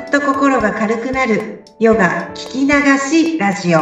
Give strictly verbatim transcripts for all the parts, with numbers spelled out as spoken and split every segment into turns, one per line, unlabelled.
っと心が軽くなるヨガ聞き流しラジオ。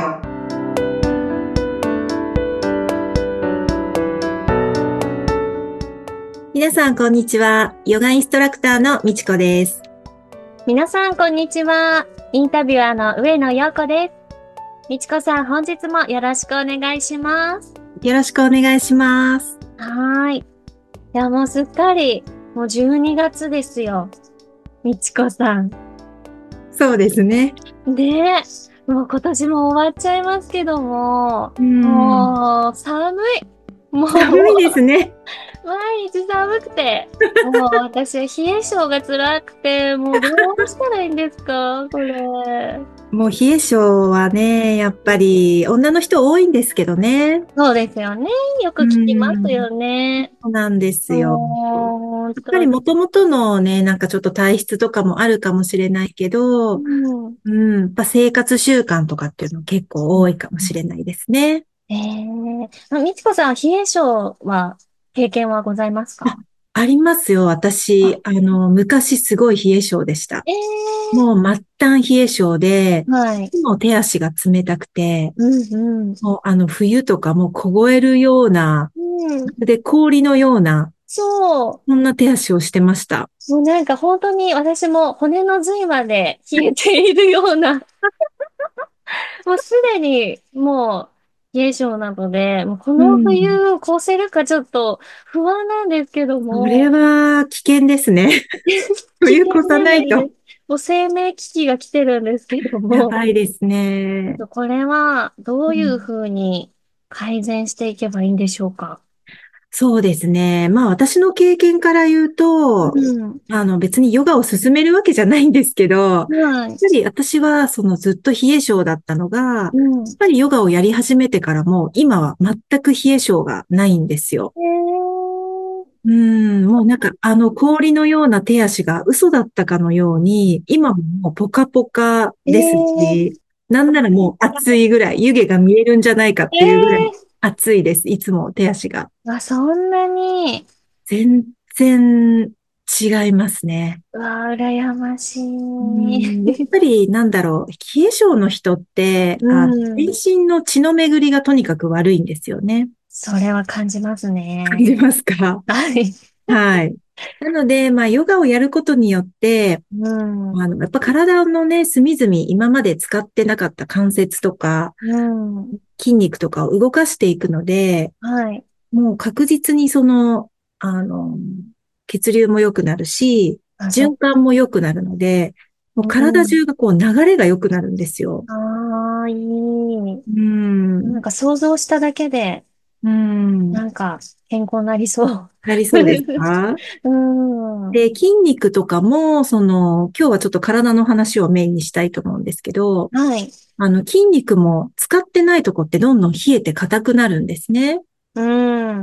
皆さんこんにちは。ヨガインストラクターのみちこです。
皆さんこんにちは。インタビュアーの上野陽子です。みちこさん、本日もよろしくお願いします。
よろしくお願いします。
はーい。いや、もうすっかり、もうじゅうにがつですよ。みちこさん。
そうですね。
で、もう今年も終わっちゃいますけども、
うん。
もう寒い。もう、
寒いですね。
毎日寒くて、もう私は冷え性が辛くて、もうどうしたらいいんですかこれ。
もう冷え性はね、やっぱり女の人多いんですけどね。
そうですよね。よく
う
聞きます
ん。
よね。
そうなんですよ。
もう、本
やっぱり
当に。
元々のね、なんかちょっと体質とかもあるかもしれないけど、
うん。
うん、やっぱ生活習慣とかっていうの結構多いかもしれないですね。
ええー。みちこさん、冷え性は、経験はございます
あ、
か？
ありますよ。
あ、
私、あの、昔すごい冷え性でした。
ええ
もう末端冷え性で、
ー。はい。
もう手足が冷たくて、
うんうん。
もうあの冬とかもう凍えるような、
うん。
で氷のような、
そ
そんな手足をしてました。
う。もうなんか本当に私も骨の髄まで冷えているような、もうすでにもう冷え性なので、もうこ
う
の
ん。
冬越せるかちょっと不安なんですけど
それ
も、
は危険ですね。
危
冬越さ
険レ
ないと。
ベルで、もう生命危機が来てるんですけど
や
も、
ばいですね。
これはどういう
うん、
ふうに改善していけばいいんでしょうか？
そうですね。まあ私の経験から言うと、
うん。
あの別にヨガを勧めるわけじゃないんですけど、やっ
はい。
ぱり私はそのずっと冷え性だったのが、やっ
うん。
ぱりヨガをやり始めてからも今は全く冷え性がないんですよ。
えー、
うん、もうなんかあの氷のような手足が嘘だったかのように、今ももうポカポカ
え
です
ー、
し、なんならもう暑いぐらい、湯気が見えるんじゃないかっ
え
ていうぐらい
ー、
暑いです。いつも手足が。
あ、そんなに、
全然違いますね。
うわ、羨まし
う
い。
ん、やっぱりなんだろう、冷え性の人って、
う
あ、全
ん。
身の血の巡りがとにかく悪いんですよね。
それは感じますね。
感じますか？
はい。
はい。なので、まあ、ヨガをやることによって、
うん。う
あの、やっぱ体のね、隅々、今まで使ってなかった関節とか、
ん。
筋肉とかを動かしていくので、
はい。
もう確実にその、あの、血流も良くなるし、
あ、そ
循環も良くなるので、もう
う。うん。
体中がこう流れが良くなるんですよ。
ああ、いい。
うん。
なんか想像しただけで、
うん。
なんか健康になりそう。
なりそうですか？
うん。
で、筋肉とかも、その、今日はちょっと体の話をメインにしたいと思うんですけど、
はい。
あの、筋肉も使ってないとこってどんどん冷えて硬くなるんですね。
うん。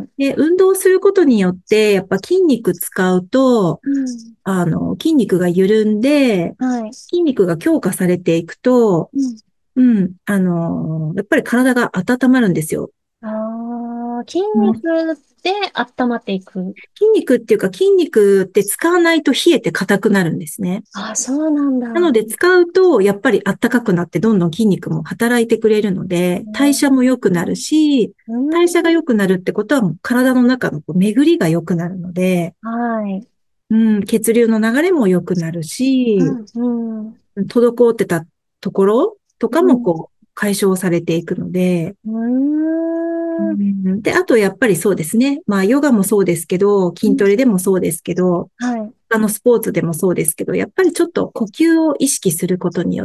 で、運動することによって、やっぱ筋肉使うと、
うん。
あの、筋肉が緩んで、
はい。
筋肉が強化されていくと、
うん。
うん、あの、やっぱり体が温まるんですよ。
ああ、筋
もう
肉で温まっていく。
筋肉っていうか筋肉って使わないと冷えて硬くなるんですね。
ああ、そうなんだ。
なので使うと、やっぱり暖かくなってどんどん筋肉も働いてくれるので、代謝も良くなるし、
うん。
代謝が良くなるってことはもう体の中のこう巡りが良くなるので、
はい。
うん、血流の流れも良くなるし、
うん、うん。
滞ってたところとか
うん。
もこう解消されていくので、
うーん。
うん、で、あとやっぱりそうですね。まあヨガもそうですけど、筋トレでもそうですけど、
はい。
他のスポーツでもそうですけど、やっぱりちょっと呼吸を意識することによって、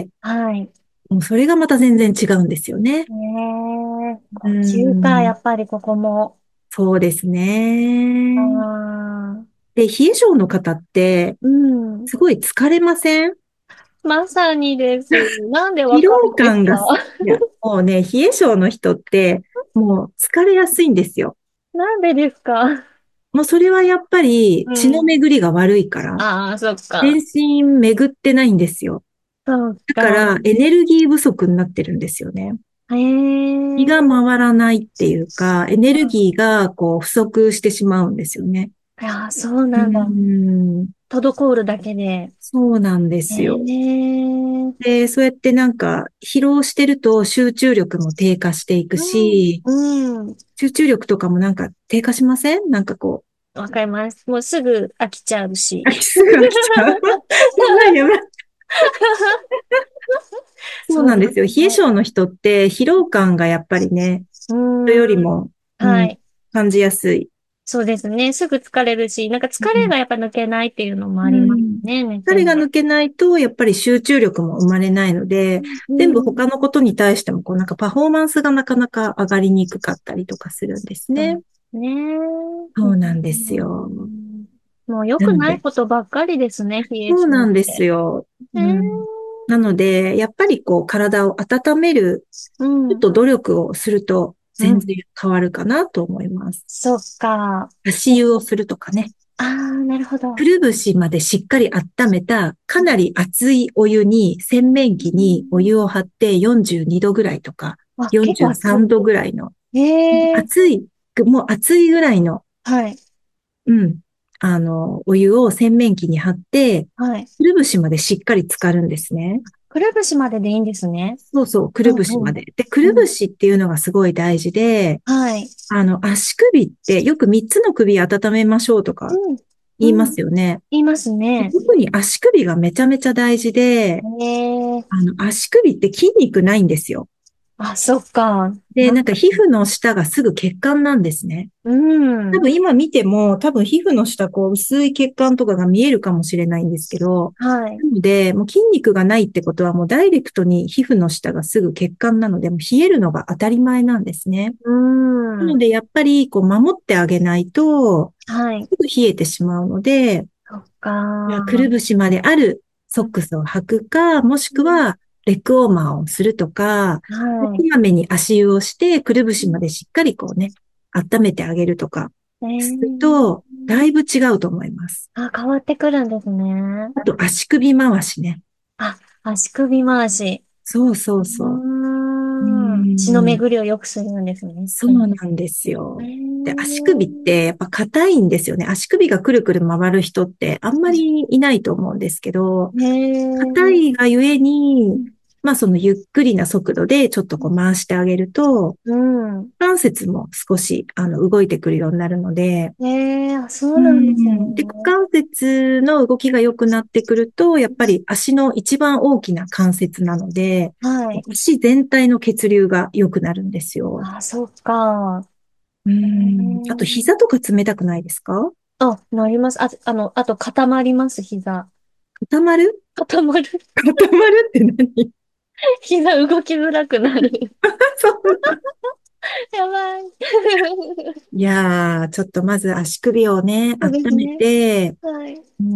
はい。
もうそれがまた全然違うんですよね。
ねえ、
う
呼吸か、や
ん、
っぱりここも。
そうです
あ
ね。
あ、
で、冷え性の方って、
うん。
すごい疲れません？
まさにです。なんでわ
疲労
かるんですか？
感がす、いや、もうね、冷え性の人って、もう疲れやすいんですよ。
なんでですか？
もうそれはやっぱり血の
うん。
巡りが悪いから、
ああ、そっ
全
か。
身巡ってないんですよ。
そう
だか
か。
らエネルギー不足になってるんですよね。
へえ。
気が回らないっていうか、エネルギーがこう不足してしまうんですよね。
いや、そう
う
なんだ。
ん。
滞るだけで。
そうなんで
え
すよ。
え、
で、そうやってなんか疲労してると集中力も低下していくし、
うん、うん、
集中力とかもなんか低下しません？なんかこう、
わかります。もうすぐ飽きちゃうし。
飽きすぐ飽きちゃう。やばいやばい。そう
そうです
なんですよ。冷え
ね。
性の人って疲労感がやっぱりね、
う
人より
ん、
も、うん、
はい。
感じやすい。
そうですね。すぐ疲れるし、なんか疲れがやっぱ抜けないっていうのもあ
う
ります
ん。
ね、寝ても。
彼が抜けないと、やっぱり集中力も生まれないので、全部
うん。
他のことに対しても、こうなんかパフォーマンスがなかなか上がりにくかったりとかするんですね。
そうねえ。う
そうなんですよ。
ん、もう良くない
なので、
ことばっかりですね、冷え
そう
性っ
なんです
て。
よ。
えー、
うん。なので、やっぱりこう体を温める、
うん、
ちょっと努力をすると
うん。
全然変わるかなと思います。
そっか。
足湯をするとかね。
ああ、なるほど。
くるぶしまでしっかり温めた、かなり熱いお湯に、洗面器にお湯を張ってよんじゅうにどぐらいとか、
あ、結構
43
熱い。
度ぐらいの、
ええ、
熱い、もう熱いぐらいの、
はい、
うん、あの、お湯を洗面器に張って、
はい。
くるぶしまでしっかり浸かるんですね。
くるぶしまででいいんですね。
そうそう、くるぶし
うん、うん、
まで。で、く
うん。
るぶしっていうのがすごい大事で、
はい。
あの、足首ってよくみっつの首温めましょうとか
うん、
言いま
うん。
すよね。
言いますね。
特に足首がめちゃめちゃ大事で、
ええ、
あの、足首って筋肉ないんですよ。
あ、そっか。
で、
なん
なんか皮膚の下がすぐ血管なんですね。
うん。
多分今見ても、多分皮膚の下、こう、薄い血管とかが見えるかもしれないんですけど、
はい。
なので、もう筋肉がないってことはもうダイレクトに皮膚の下がすぐ血管なので、もう冷えるのが当たり前なんですね。
うん。
なので、やっぱり、こう、守ってあげないと、
はい。
すぐ冷えてしまうので、
そっか。
くるぶしまであるソックスを履くか、もしくは、レッグウォーマーをするとか、
はい。
こまめに足湯をして、くるぶしまでしっかりこうね、温めてあげるとか、
え
する
ー、
と、だいぶ違うと思います。
あ、変わってくるんですね。
あと、足首回しね。
あ、足首回し。
そうそ
う
うそう。うー
ーん。血の
ん、
巡りを良くするんですね。
そうなんです
え
よ。で、足首っ
ー、
てやっぱ硬いんですよね。足首がくるくる回る人ってあんまりいないと思うんですけど、
えー、
硬いがゆえに、まあそのゆっくりな速度でちょっとこう回してあげると、
うん。
股関節も少しあの動いてくるようになるので、
えー、あ、そ
う
うなんですね。
ん。で、股関節の動きが良くなってくると、やっぱり足の一番大きな関節なので、
はい。
足全体の血流が良くなるんですよ。
あ、そっか。
う
え
ん。あと
ー、
膝とか冷たくないですか？
あ、なります。あ、あの、あと固まります、膝。
固まる？
固まる。
固まるって何？
膝動きづらくなる。
そう
やばい。
いやー、ちょっとまず足首をね、
そうです
温め
ね。
て、
はい。
うん。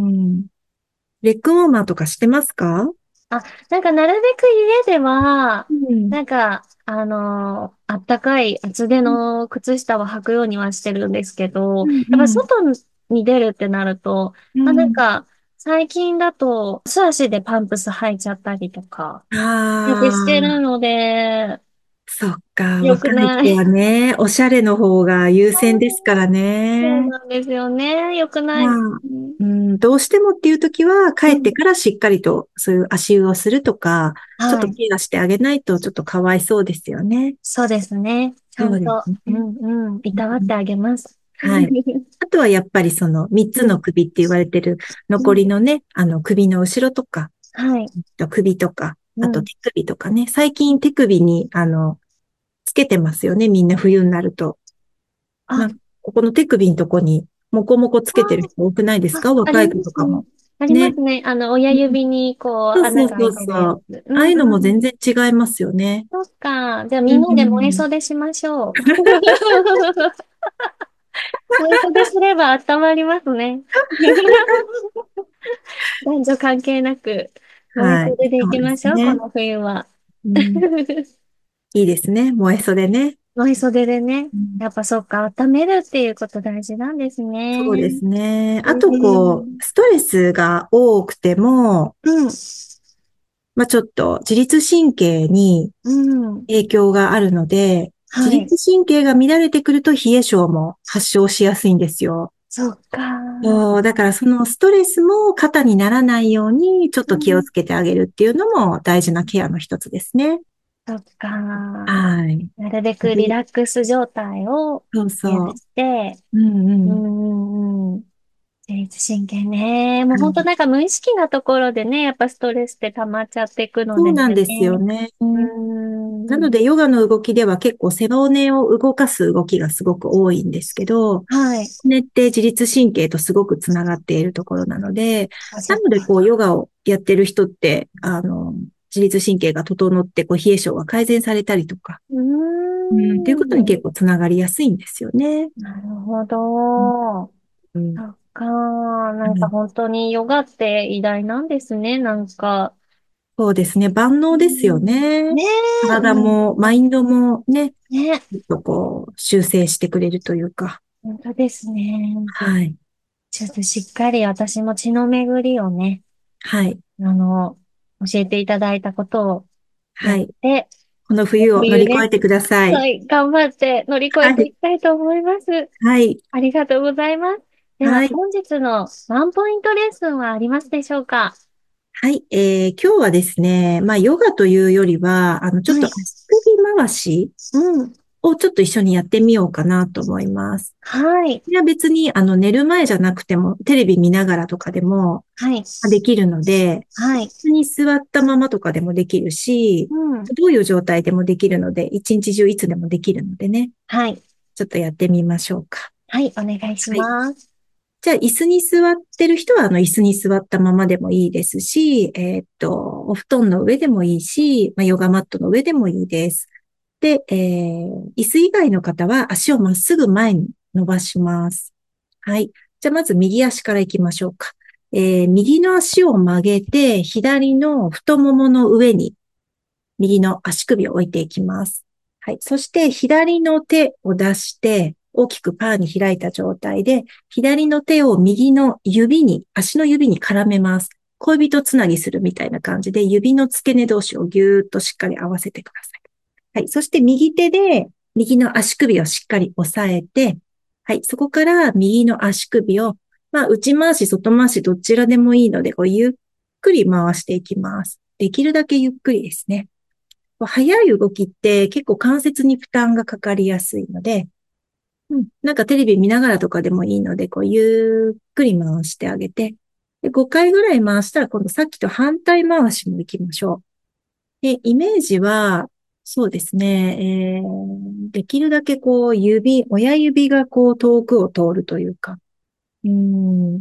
レッグウォーマーとかしてますか？
あ、なんかなるべく家では、
うん。
なんか、あのーあったかい厚手の靴下を履くようにはしてるんですけど、
うん
やっぱ
うん。
外に出るってなると、まあなん
うん。
か、最近だと素足でパンプス履いちゃったりとか、なんかしてる
ああ、
ので、
そっか。
良く
若い子は
ない。
ね、おしゃれの方が優先ですから
そう
ね。
なんですよね。良くない
まあ、
ですね。
うん、どうしてもっていう時は、帰
うん。
ってからしっかりとそういう足湯をするとか、ちょっ
はい。
とケアしてあげないとちょっとかわいそうですよね。
そうですね。ちゃ
そうです
んと、う
ね。
んうん、い
うん、
たわってあげます。
はい。あとはやっぱりその三つ
うん、
の首って言われてる
うん、
残りのね、あの首の後ろとか、
はい。
首とか、あと
うん。
手首とかね、最近手首にあの、つけてますよね、みんな冬になると。
あ、
なんかここの手首のとこにもこもこつけてる人多くないです
あ、
か？若い
ありますね。
子とかも。
ありま
ね。
すね。あの、親
うん、
指に、こう、
そうそうそう
穴が開いてるや
そう。
つ。うん
ああいうのも
うん。
全然違いますよね。
そっか。じゃあ、
う
みんなで燃え
ん。
袖しましょう。燃え袖すれば温まりますね。男女関係なく、燃え
はい。
袖で行
そうで
きましょう、こ
すね。
の冬は。
うん。いいですね。燃え袖ね。
燃え袖でね。
うん、
やっぱそっか、温めるっていうこと大事なんですね。
そうですね。
う
あと、こう、
ん。
ストレスが多くても、
うん。
まあ、ちょっと自律神経に
うん。
影響があるので、自
はい。
律神経が乱れてくると冷え性も発症しやすいんですよ。
そっか。
そう、だからそのストレスも肩にならないようにちょっと気を
うん、
つけてあげるっていうのも大事なケアの一つですね。
そっか。
はい。
なるべくリラックス状態を
そう
増や
そ
して、
う。うんう
う
ん。
んうんうん。自律神経ね。もう
はい。
本当なんか無意識なところでね、やっぱストレスって溜まっちゃっていくので
そうなんですよ
ね。
ね。
うーん。
なので、ヨガの動きでは結構背骨を動かす動きがすごく多いんですけど、
はい。
骨って自律神経とすごくつながっているところなので、
あ、そ
なので、
っか。
こう、ヨガをやってる人って、あの、自律神経が整って、こう、冷え性が改善されたりとか、
うー
うん、っていうことに
ん。
結構つながりやすいんですよね。
なるほ
うん、
ど。
うん、
そっか。なんか
はい。
本当にヨガって偉大なんですね。なんか。
そうですね。万
う
能ですよ
ん、
ね。
ねえ、
体
うん。
も、マインドもね、
ね、
ちょっとこう、修正してくれるというか。
本当ですね。
はい。
ちょっとしっかり私も血の巡りをね、
はい。
あの、教えていただいたことをやっ
はい。
て、
この冬を乗り
冬ね、
越えてください。
はい、頑張って乗り越えてい
はい。
きたいと思います。
はい。
ありがとうございます。では、
はい。
本日のワンポイントレッスンはありますでしょうか？
はい。えー、今日はですね、まあ、ヨガというよりは、あの、ちょっ
はい。
と足首回し
うん。
をちょっと一緒にやってみようかなと思います。
はい。
いや、別に、あの、寝る前じゃなくても、テレビ見ながらとかでも
はい。
まあできるので、
はい。
普通に座ったままとかでもできるし、
うん。
どういう状態でもできるので、一日中いつでもできるのでね、
はい。
ちょっとやってみましょうか。
はい。お願いし
はい。
ます。
じゃあ、椅子に座ってる人は、あの、椅子に座ったままでもいいですし、えーっと、お布団の上でもいいし、まあ、ヨガマットの上でもいいです。で、えー、椅子以外の方は足をまっすぐ前に伸ばします。はい。じゃあ、まず右足から行きましょうか。えー、右の足を曲げて、左の太ももの上に、右の足首を置いていきます。はい。そして、左の手を出して、大きくパーに開いた状態で、左の手を右の指に、足の指に絡めます。恋人つなぎするみたいな感じで、指の付け根同士をぎゅーっとしっかり合わせてください。はい。そして右手で、右の足首をしっかり押さえて、はい。そこから右の足首を、まあ、内回し、外回し、どちらでもいいので、こう、ゆっくり回していきます。できるだけゆっくりですね。速い動きって結構関節に負担がかかりやすいので、うん、なんかテレビ見ながらとかでもいいので、こうゆっくり回してあげて、でごかいぐらい回したら今度さっきと反対回しも行きましょう。で、イメージは、そうですね、えー、できるだけこう指、親指がこう遠くを通るというか、うん、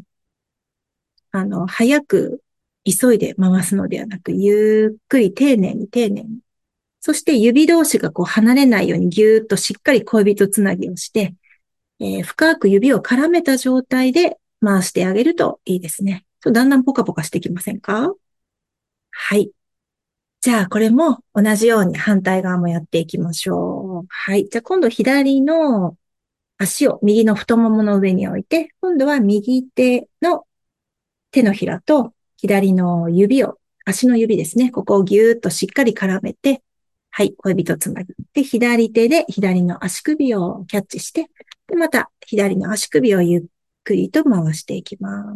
あの、早く急いで回すのではなく、ゆっくり丁寧に丁寧にそして指同士がこう離れないようにぎゅーっとしっかり恋人つなぎをして、えー深く指を絡めた状態で回してあげるといいですね。だんだんポカポカしてきませんか？はい。じゃあこれも同じように反対側もやっていきましょう。はい。じゃあ今度左の足を右の太ももの上に置いて、今度は右手の手のひらと左の指を、足の指ですね。ここをぎゅーっとしっかり絡めて、はい、恋人つなぐ。で、左手で左の足首をキャッチして、で、また左の足首をゆっくりと回していきます。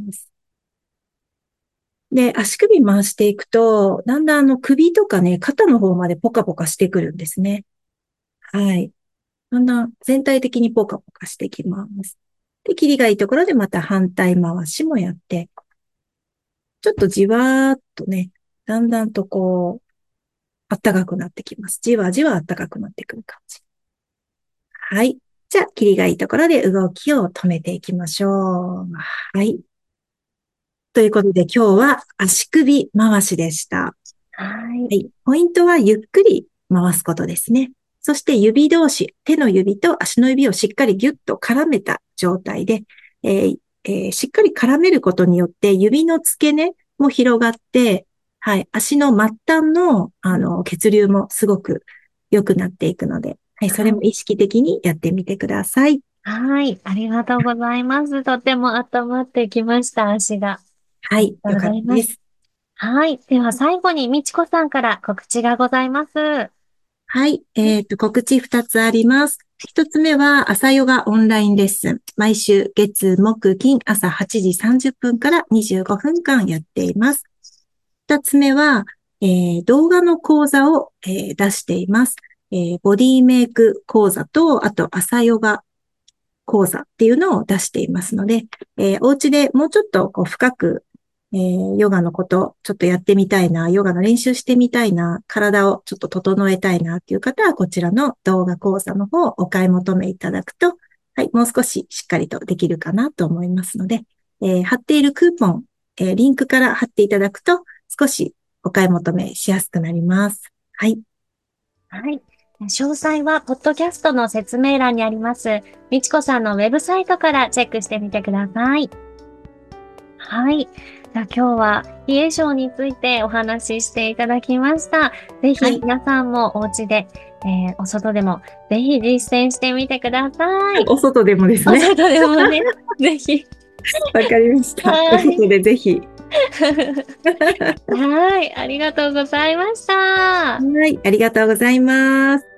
で、足首回していくと、だんだんあの首とかね、肩の方までポカポカしてくるんですね。はい。だんだん全体的にポカポカしてきます。で、切りがいいところでまた反対回しもやって、ちょっとじわーっとね、だんだんとこう、あったかくなってきます。じわじわあったかくなってくる感じ。はい。じゃあ、切りがいいところで動きを止めていきましょう。はい。ということで今日は足首回しでした。は
はい。
い。ポイントはゆっくり回すことですね。そして指同士、手の指と足の指をしっかりギュッと絡めた状態で、えーえーしっかり絡めることによって指の付け根も広がって、はい、足の末端の、あの、血流もすごく良くなっていくので、はい、それも意識的にやってみてください。
はい。ありがとうございます。とても温まってきました、足が。
はい、
ありがとうご
よか
ざいます。
ったです。
はい。では最後に、みちこさんから告知がございます。は
はい、
い。
えっと、告知ふたつあります。 一つ目は朝ヨガオンラインレッスン。毎週月、木、金朝はちじさんじゅっぷんからにじゅうごふんかんやっています。二つ目は、えー動画の講座を、えー出しています。えーボディメイク講座と、あと朝ヨガ講座っていうのを出していますので、えーお家でもうちょっとこう深く、えーヨガのこと、ちょっとやってみたいな、ヨガの練習してみたいな、体をちょっと整えたいなっていう方は、こちらの動画講座の方をお買い求めいただくと、はい、もう少ししっかりとできるかなと思いますので、えー貼っているクーポン、えーリンクから貼っていただくと、少しお買い求めしやすくなります。はい。
はい。詳細は、ポッドキャストの説明欄にあります、みちこさんのウェブサイトからチェックしてみてください。はい。じゃあ今日は、冷え性についてお話ししていただきました。ぜひ
はい
皆さんもお家で、えーお外でもぜひ実践してみてください。
お外でもです
お
ね。
外でもね、ぜひ。
わかりました。お
はい。
外でぜひ。
はい。ありがとうございました。
はい、ありがとうございます。